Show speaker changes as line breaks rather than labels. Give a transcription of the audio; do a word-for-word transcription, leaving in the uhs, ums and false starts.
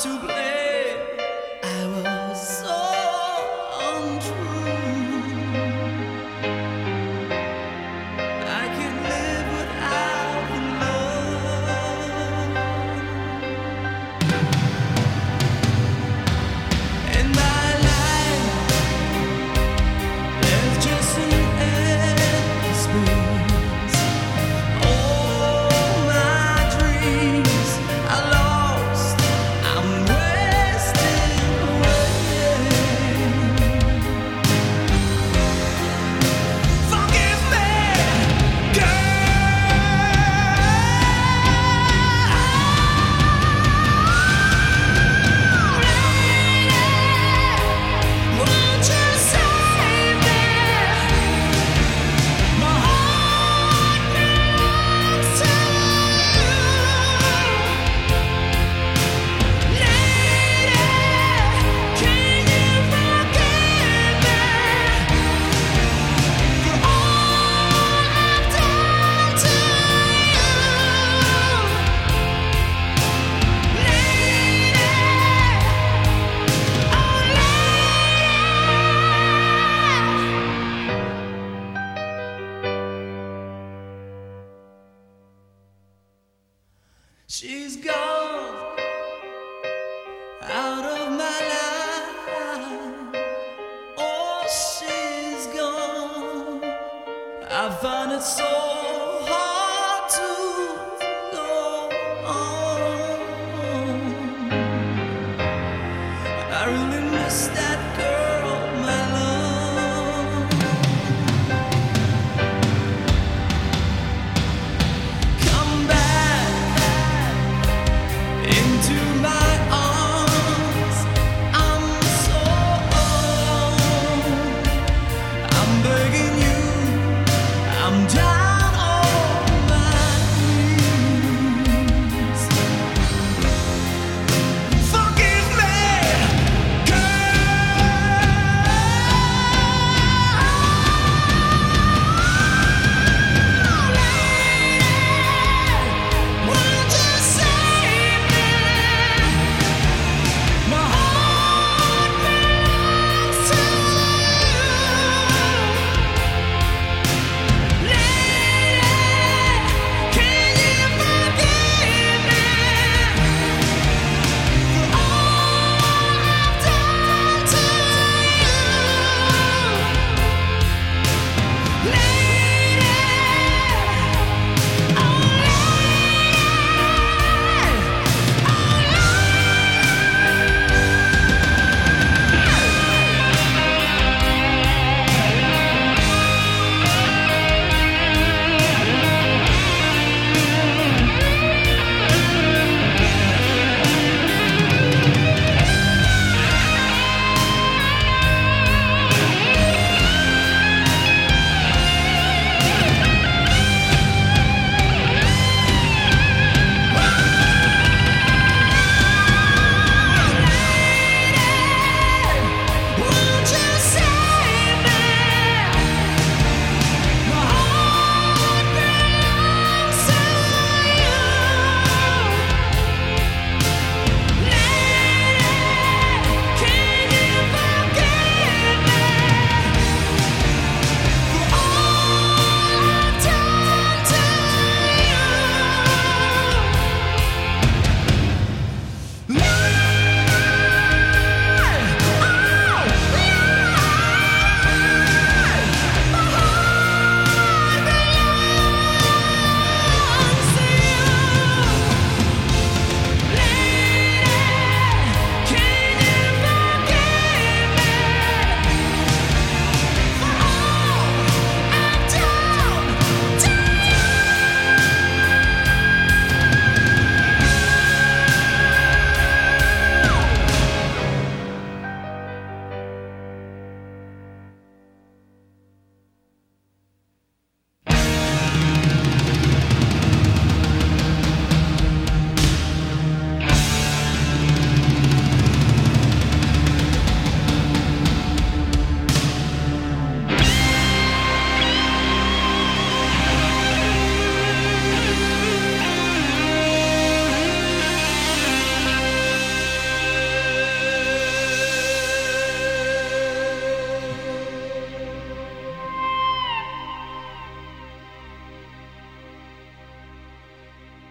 to play. I was so untrue. I can live without the love. In my life, there's just an empty space. All my dreams are lost. I'm wasting away. Forgive me, won't you save me? My heart belongs to you. Lady, can you forgive me for all I've done to you? Lady, oh lady. She's gone out of my life. Oh, she's gone. I find it so hard to go on. I really miss that.